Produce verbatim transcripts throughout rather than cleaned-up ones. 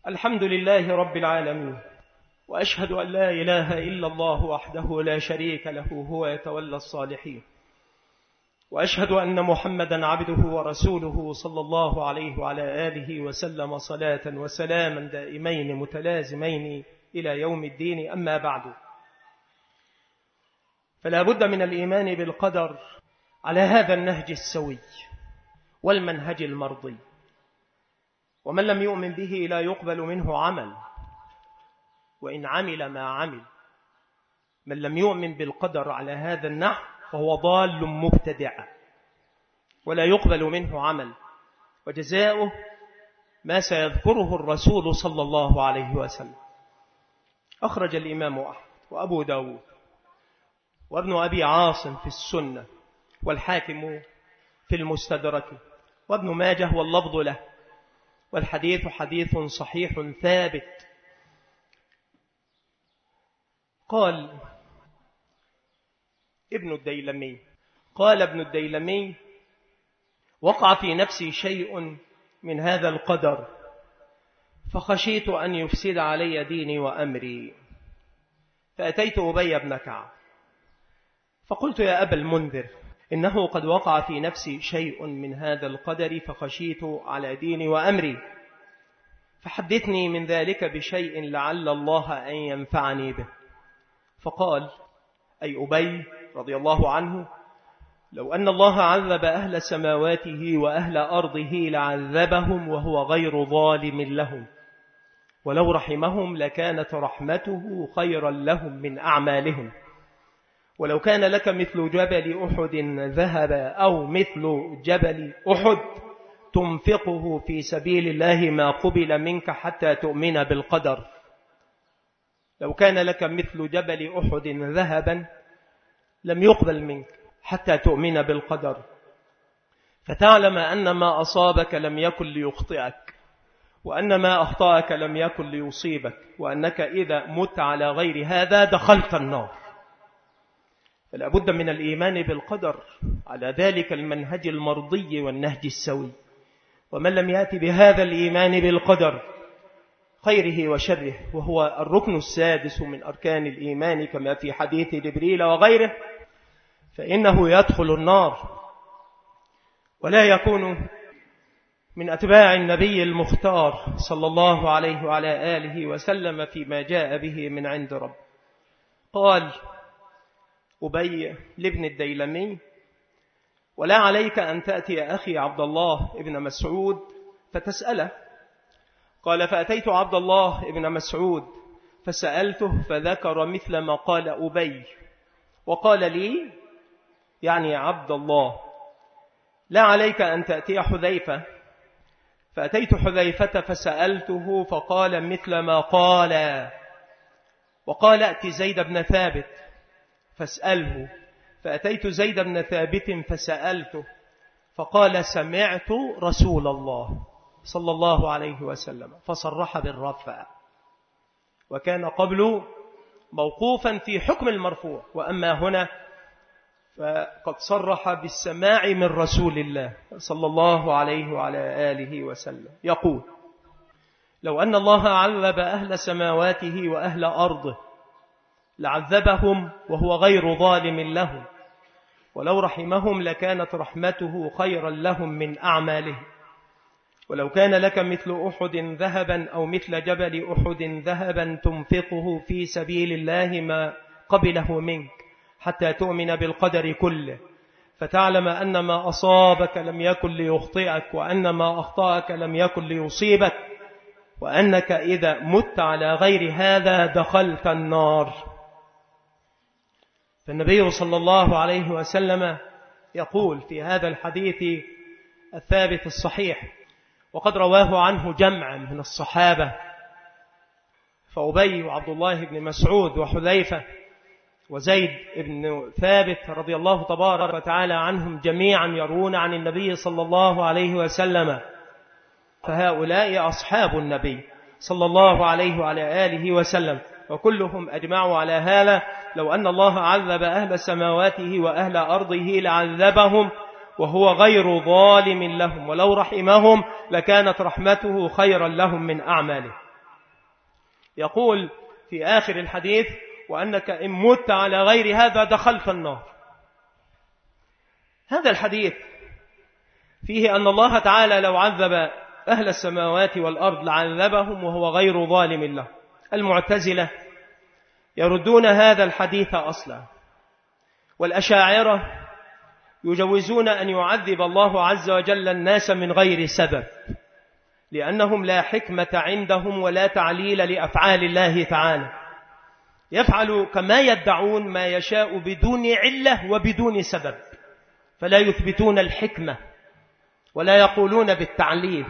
الحمد لله رب العالمين، وأشهد أن لا إله إلا الله وحده لا شريك له هو يتولى الصالحين، وأشهد أن محمدا عبده ورسوله صلى الله عليه وعلى آله وسلم صلاة وسلاما دائمين متلازمين إلى يوم الدين. أما بعد، فلا بد من الإيمان بالقدر على هذا النهج السوي والمنهج المرضي، ومن لم يؤمن به لا يقبل منه عمل وإن عمل ما عمل. من لم يؤمن بالقدر على هذا النحو فهو ضال مبتدع ولا يقبل منه عمل، وجزاؤه ما سيذكره الرسول صلى الله عليه وسلم. أخرج الإمام أحمد وأبو داود وابن أبي عاصم في السنة، والحاكم في المستدرك، وابن ماجه واللفظ له، والحديث حديث صحيح ثابت. قال ابن الديلمي قال ابن الديلمي: وقع في نفسي شيء من هذا القدر فخشيت أن يفسد علي ديني وأمري، فأتيت أبي بن كعب فقلت: يا أبا المنذر، إنه قد وقع في نفسي شيء من هذا القدر فخشيت على ديني وأمري، فحدثني من ذلك بشيء لعل الله أن ينفعني به. فقال أي أبي رضي الله عنه: لو أن الله عذب أهل سماواته وأهل أرضه لعذبهم وهو غير ظالم لهم، ولو رحمهم لكانت رحمته خيرا لهم من أعمالهم، ولو كان لك مثل جبل أحد ذهب أو مثل جبل أحد تنفقه في سبيل الله ما قبل منك حتى تؤمن بالقدر. لو كان لك مثل جبل أحد ذهبا لم يقبل منك حتى تؤمن بالقدر، فتعلم أن ما أصابك لم يكن ليخطئك، وأن ما أخطأك لم يكن ليصيبك، وأنك إذا مت على غير هذا دخلت النار. فلا بد من الإيمان بالقدر على ذلك المنهج المرضي والنهج السوي، ومن لم يأتي بهذا الإيمان بالقدر خيره وشره، وهو الركن السادس من أركان الإيمان كما في حديث جبريل وغيره، فإنه يدخل النار ولا يكون من أتباع النبي المختار صلى الله عليه وعلى آله وسلم فيما جاء به من عند رب. قال أبي لابن الديلمي: ولا عليك أن تأتي أخي عبد الله ابن مسعود فتسأله. قال: فأتيت عبد الله ابن مسعود فسألته فذكر مثل ما قال أبي، وقال لي يعني عبد الله: لا عليك أن تأتي حذيفة. فأتيت حذيفة فسألته فقال مثل ما قال، وقال: أتي زيد بن ثابت فاسأله. فأتيت زيد بن ثابت فسألته فقال: سمعت رسول الله صلى الله عليه وسلم، فصرح بالرفع، وكان قبل موقوفا في حكم المرفوع، وأما هنا فقد صرح بالسماع من رسول الله صلى الله عليه وعلى آله وسلم. يقول: لو أن الله عذب أهل سماواته وأهل أرضه لعذبهم وهو غير ظالم لهم، ولو رحمهم لكانت رحمته خيرا لهم من أعمالهم، ولو كان لك مثل أحد ذهبا أو مثل جبل أحد ذهبا تنفقه في سبيل الله ما قبله منك حتى تؤمن بالقدر كله، فتعلم أن ما أصابك لم يكن ليخطئك، وأن ما أخطأك لم يكن ليصيبك، وأنك إذا مت على غير هذا دخلت النار. فالنبي صلى الله عليه وسلم يقول في هذا الحديث الثابت الصحيح، وقد رواه عنه جمع من الصحابة، فأبي وعبد الله بن مسعود وحذيفة وزيد بن ثابت رضي الله تبارك وتعالى عنهم جميعا يروون عن النبي صلى الله عليه وسلم، فهؤلاء أصحاب النبي صلى الله عليه وعلى آله وسلم، وكلهم أجمعوا على هذا: لو أن الله عذب أهل سماواته وأهل أرضه لعذبهم وهو غير ظالم لهم، ولو رحمهم لكانت رحمته خيرا لهم من أعمالهم. يقول في آخر الحديث: وأنك إن مت على غير هذا دخلت النار. هذا الحديث فيه أن الله تعالى لو عذب أهل السماوات والأرض لعذبهم وهو غير ظالم له. المعتزلة يردون هذا الحديث أصلا، والأشاعرة يجوزون أن يعذب الله عز وجل الناس من غير سبب، لأنهم لا حكمة عندهم ولا تعليل لأفعال الله تعالى، يفعل كما يدعون ما يشاء بدون علة وبدون سبب، فلا يثبتون الحكمة ولا يقولون بالتعليل.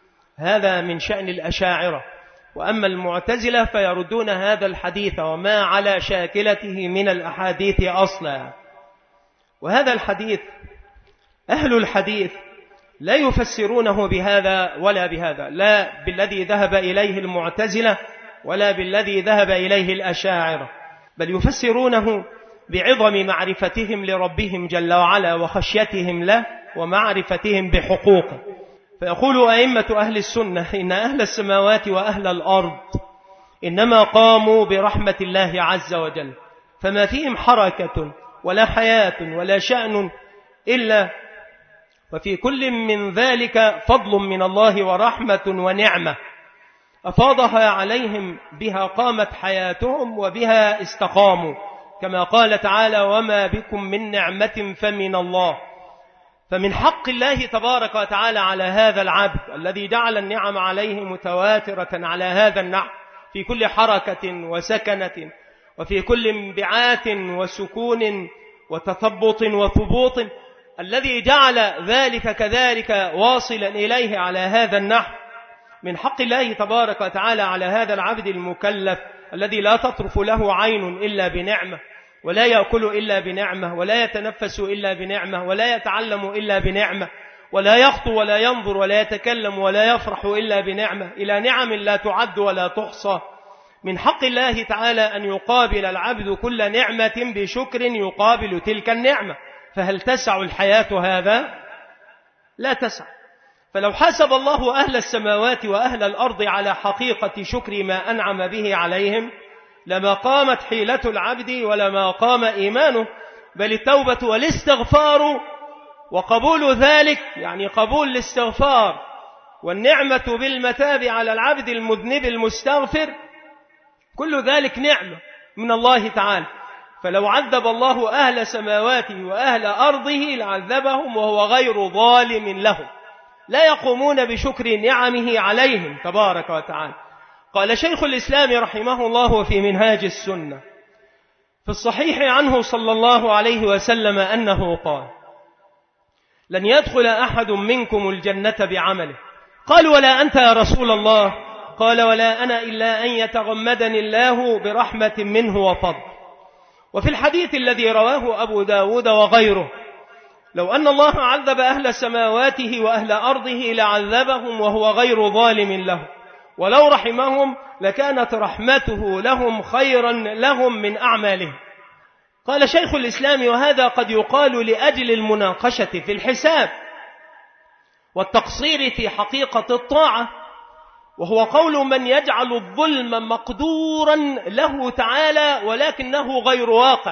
هذا من شأن الأشاعرة. وأما المعتزلة فيردون هذا الحديث وما على شاكلته من الأحاديث أصلا. وهذا الحديث أهل الحديث لا يفسرونه بهذا ولا بهذا، لا بالذي ذهب إليه المعتزلة ولا بالذي ذهب إليه الأشاعرة، بل يفسرونه بعظم معرفتهم لربهم جل وعلا وخشيتهم له ومعرفتهم بحقوقه. فيقول أئمة أهل السنة إن أهل السماوات وأهل الأرض إنما قاموا برحمة الله عز وجل، فما فيهم حركة ولا حياة ولا شأن إلا وفي كل من ذلك فضل من الله ورحمة ونعمة أفاضها عليهم، بها قامت حياتهم وبها استقاموا، كما قال تعالى: وما بكم من نعمة فمن الله. فمن حق الله تبارك وتعالى على هذا العبد الذي جعل النعم عليه متواترة على هذا النحو في كل حركة وسكنة وفي كل انبعاث وسكون وتثبط وثبوط، الذي جعل ذلك كذلك واصلا إليه على هذا النحو. من حق الله تبارك وتعالى على هذا العبد المكلف الذي لا تطرف له عين إلا بنعمة، ولا يأكل إلا بنعمة، ولا يتنفس إلا بنعمة، ولا يتعلم إلا بنعمة، ولا يخطو ولا ينظر ولا يتكلم ولا يفرح إلا بنعمة، إلى نعم لا تعد ولا تحصى. من حق الله تعالى أن يقابل العبد كل نعمة بشكر يقابل تلك النعمة. فهل تسع الحياة هذا؟ لا تسع. فلو حاسب الله أهل السماوات وأهل الأرض على حقيقة شكر ما أنعم به عليهم لما قامت حيلة العبد ولما قام إيمانه، بل التوبة والاستغفار وقبول ذلك، يعني قبول الاستغفار والنعمة بالمتاب على العبد المذنب المستغفر، كل ذلك نعمة من الله تعالى. فلو عذب الله أهل سماواته وأهل أرضه لعذبهم وهو غير ظالم لهم، لا يقومون بشكر نعمه عليهم تبارك وتعالى. قال شيخ الإسلام رحمه الله في منهاج السنة في الصحيح عنه صلى الله عليه وسلم أنه قال: لن يدخل أحد منكم الجنة بعمله. قال: ولا أنت يا رسول الله؟ قال: ولا أنا إلا أن يتغمدني الله برحمة منه وفضل. وفي الحديث الذي رواه أبو داود وغيره: لو أن الله عذب أهل سماواته وأهل أرضه لعذبهم وهو غير ظالم له، ولو رحمهم لكانت رحمته لهم خيرا لهم من أعمالهم. قال شيخ الإسلام: وهذا قد يقال لأجل المناقشة في الحساب والتقصير في حقيقة الطاعة، وهو قول من يجعل الظلم مقدورا له تعالى ولكنه غير واقع.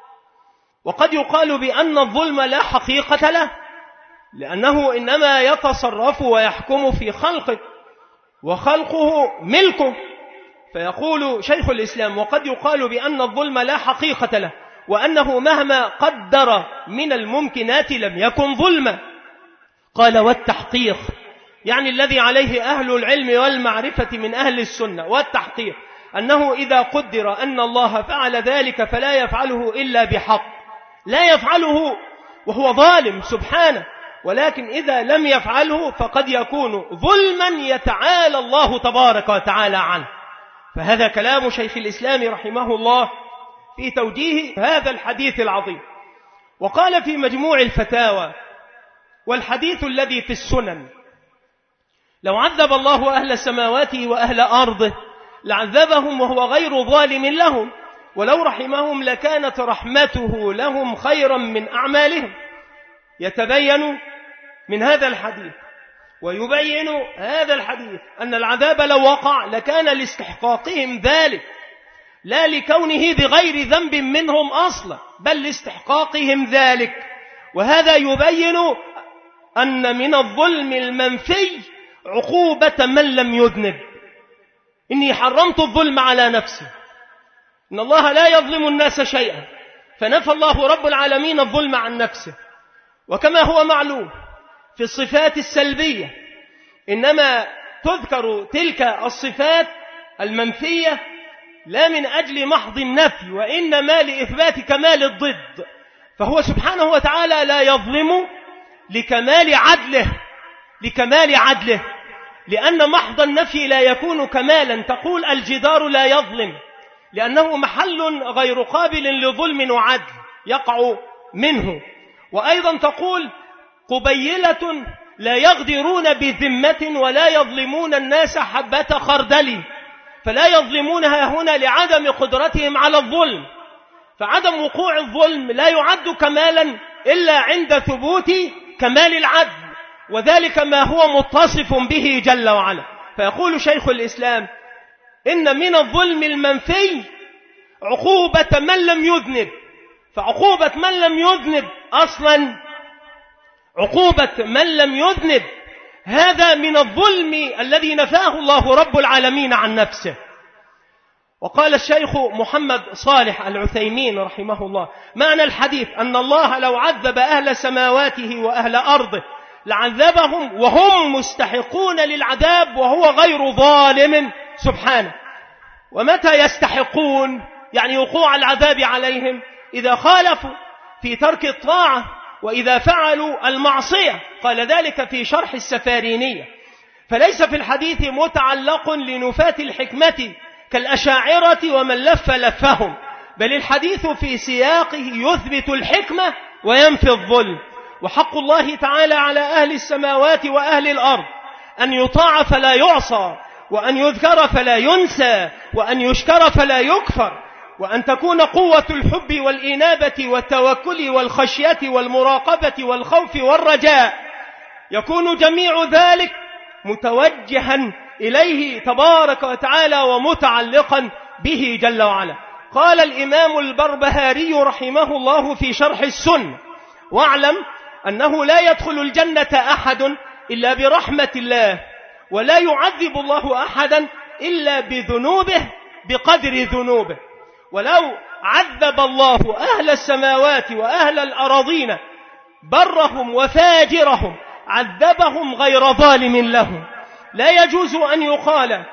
وقد يقال بأن الظلم لا حقيقة له، لأنه إنما يتصرف ويحكم في خلقه وخلقه ملكه. فيقول شيخ الإسلام: وقد يقال بأن الظلم لا حقيقة له، وأنه مهما قدر من الممكنات لم يكن ظلما. قال: والتحقيق، يعني الذي عليه أهل العلم والمعرفة من أهل السنة، والتحقيق أنه إذا قدر أن الله فعل ذلك فلا يفعله إلا بحق، لا يفعله وهو ظالم سبحانه، ولكن إذا لم يفعله فقد يكون ظلما يتعالى الله تبارك وتعالى عنه. فهذا كلام شيخ الإسلام رحمه الله في توجيه هذا الحديث العظيم. وقال في مجموع الفتاوى: والحديث الذي في السنن: لو عذب الله أهل سماواته وأهل أرضه لعذبهم وهو غير ظالم لهم، ولو رحمهم لكانت رحمته لهم خيرا من أعمالهم. يتبين من هذا الحديث ويبين هذا الحديث أن العذاب لو وقع لكان لاستحقاقهم ذلك، لا لكونه بغير ذنب منهم أصلا، بل لاستحقاقهم ذلك. وهذا يبين أن من الظلم المنفي عقوبة من لم يذنب. إني حرمت الظلم على نفسي، إن الله لا يظلم الناس شيئا، فنفى الله رب العالمين الظلم عن نفسه. وكما هو معلوم في الصفات السلبية إنما تذكر تلك الصفات المنفية لا من أجل محض النفي، وإنما لإثبات كمال الضد. فهو سبحانه وتعالى لا يظلم لكمال عدله، لكمال عدله، لأن محض النفي لا يكون كمالا. تقول الجدار لا يظلم لأنه محل غير قابل لظلم وعدل يقع منه. وأيضا تقول قبيلة لا يغدرون بذمة ولا يظلمون الناس حبة خردل، فلا يظلمونها هنا لعدم قدرتهم على الظلم. فعدم وقوع الظلم لا يعد كمالا إلا عند ثبوت كمال العدل، وذلك ما هو متصف به جل وعلا. فيقول شيخ الإسلام إن من الظلم المنفي عقوبة من لم يذنب. فعقوبة من لم يذنب أصلا، عقوبة من لم يذنب هذا من الظلم الذي نفاه الله رب العالمين عن نفسه. وقال الشيخ محمد صالح العثيمين رحمه الله معنى الحديث أن الله لو عذب أهل سماواته وأهل أرضه لعذبهم وهم مستحقون للعذاب وهو غير ظالم سبحانه. ومتى يستحقون؟ يعني وقوع العذاب عليهم إذا خالفوا في ترك الطاعة وإذا فعلوا المعصية. قال ذلك في شرح السفارينية. فليس في الحديث متعلق لنفاة الحكمة كالأشاعرة ومن لف لفهم، بل الحديث في سياقه يثبت الحكمة وينفي الظلم. وحق الله تعالى على أهل السماوات وأهل الأرض أن يطاع فلا يعصى، وأن يذكر فلا ينسى، وأن يشكر فلا يكفر، وأن تكون قوة الحب والإنابة والتوكل والخشية والمراقبة والخوف والرجاء. يكون جميع ذلك متوجها إليه تبارك وتعالى ومتعلقا به جل وعلا. قال الإمام البربهاري رحمه الله في شرح السنة: واعلم أنه لا يدخل الجنة أحد إلا برحمة الله، ولا يعذب الله أحدا إلا بذنوبه بقدر ذنوبه. ولو عذب الله أهل السماوات وأهل الأراضين برهم وفاجرهم عذبهم غير ظالم لهم. لا يجوز أن يقال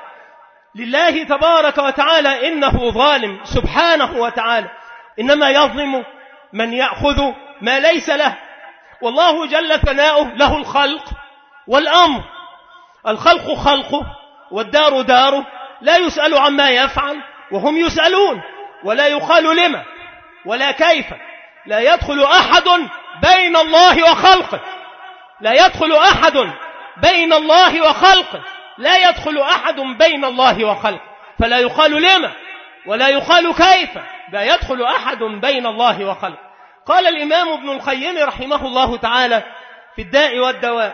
لله تبارك وتعالى إنه ظالم سبحانه وتعالى، إنما يظلم من يأخذ ما ليس له. والله جل ثناؤه له الخلق والأمر. الخلق خلقه والدار داره، لا يسأل عما يفعل وهم يسألون، ولا يقال لما ولا كيف. لا يدخل أحد بين الله وخلقه، لا يدخل أحد بين الله وخلقه، لا يدخل أحد بين الله وخلقه. فلا يقال لما ولا يقال كيف، لا يدخل أحد بين الله وخلقه. قال الإمام ابن القيم رحمه الله تعالى في الداء والدواء: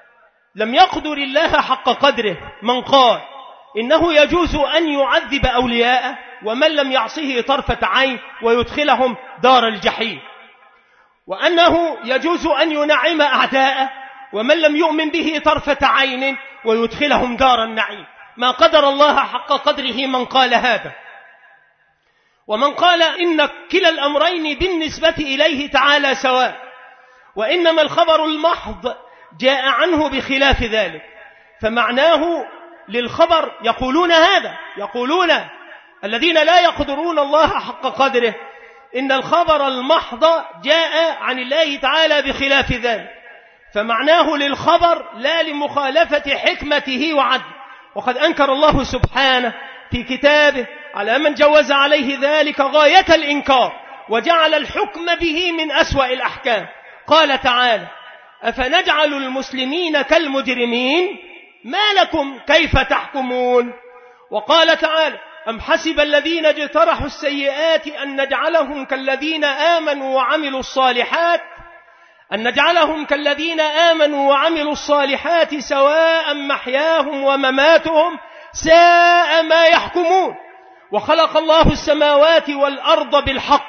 لم يقدر الله حق قدره من قال إنه يجوز أن يعذب أولياءه ومن لم يعصه طرفة عين ويدخلهم دار الجحيم، وأنه يجوز أن ينعم أعداءه ومن لم يؤمن به طرفة عين ويدخلهم دار النعيم. ما قدر الله حق قدره من قال هذا. ومن قال إن كلا الأمرين بالنسبة إليه تعالى سواء، وإنما الخبر المحض جاء عنه بخلاف ذلك. فمعناه للخبر يقولون هذا، يقولون الذين لا يقدرون الله حق قدره إن الخبر المحض جاء عن الله تعالى بخلاف ذلك. فمعناه للخبر لا لمخالفة حكمته وعدله. وقد أنكر الله سبحانه في كتابه على من جوز عليه ذلك غاية الإنكار وجعل الحكم به من أسوأ الأحكام. قال تعالى: أفنجعل المسلمين كالمجرمين ما لكم كيف تحكمون. وقال تعالى: أم حسب الذين اجترحوا السيئات أن نجعلهم كالذين آمنوا وعملوا الصالحات أن نجعلهم كالذين آمنوا وعملوا الصالحات سواء محياهم ومماتهم ساء ما يحكمون. وخلق الله السماوات والأرض بالحق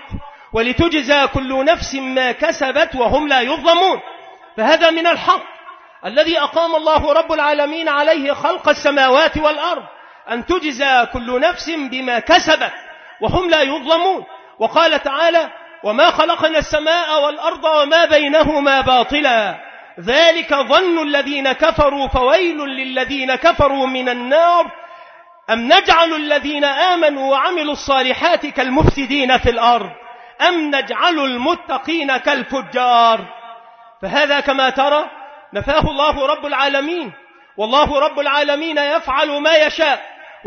ولتجزى كل نفس ما كسبت وهم لا يظلمون. فهذا من الحق الذي أقام الله رب العالمين عليه خلق السماوات والأرض، أن تجزى كل نفس بما كسبت وهم لا يظلمون. وقال تعالى: وما خلقنا السماء والأرض وما بينهما باطلا ذلك ظن الذين كفروا فويل للذين كفروا من النار أم نجعل الذين آمنوا وعملوا الصالحات كالمفسدين في الأرض أم نجعل المتقين كالفجار. فهذا كما ترى نفاه الله رب العالمين، والله رب العالمين يفعل ما يشاء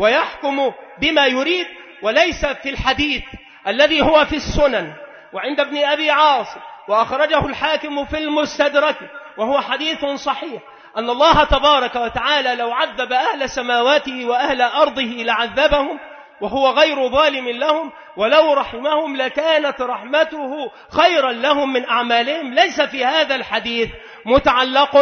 ويحكم بما يريد. وليس في الحديث الذي هو في السنن وعند ابن أبي عاصم وأخرجه الحاكم في المستدرك وهو حديث صحيح أن الله تبارك وتعالى لو عذب أهل سماواته وأهل أرضه لعذبهم وهو غير ظالم لهم، ولو رحمهم لكانت رحمته خيرا لهم من أعمالهم. ليس في هذا الحديث متعلق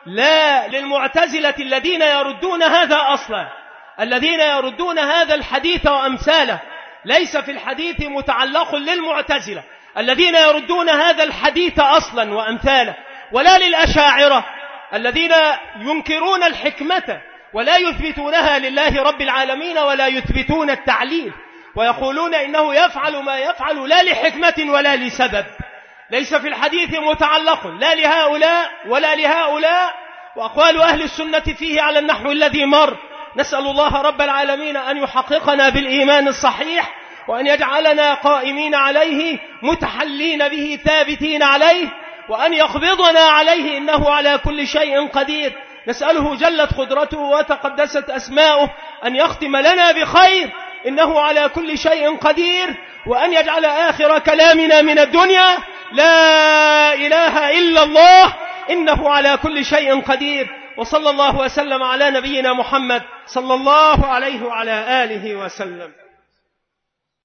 لا للمعتزلة الذين يردون هذا أصلا، الذين يردون هذا الحديث وأمثاله. ليس في الحديث متعلق للمعتزلة الذين يردون هذا الحديث أصلا وأمثاله، ولا للأشاعرة الذين ينكرون الحكمة ولا يثبتونها لله رب العالمين ولا يثبتون التعليل، ويقولون إنه يفعل ما يفعل لا لحكمة ولا لسبب. ليس في الحديث متعلق لا لهؤلاء ولا لهؤلاء، وأقوال أهل السنة فيه على النحو الذي مر. نسأل الله رب العالمين أن يحققنا بالإيمان الصحيح، وأن يجعلنا قائمين عليه متحلين به ثابتين عليه، وأن يقبضنا عليه إنه على كل شيء قدير. نسأله جلت قدرته وتقدست أسماؤه أن يختم لنا بخير إنه على كل شيء قدير، وأن يجعل آخر كلامنا من الدنيا لا إله إلا الله إنه على كل شيء قدير. وصلى الله وسلم على نبينا محمد صلى الله عليه وعلى آله وسلم.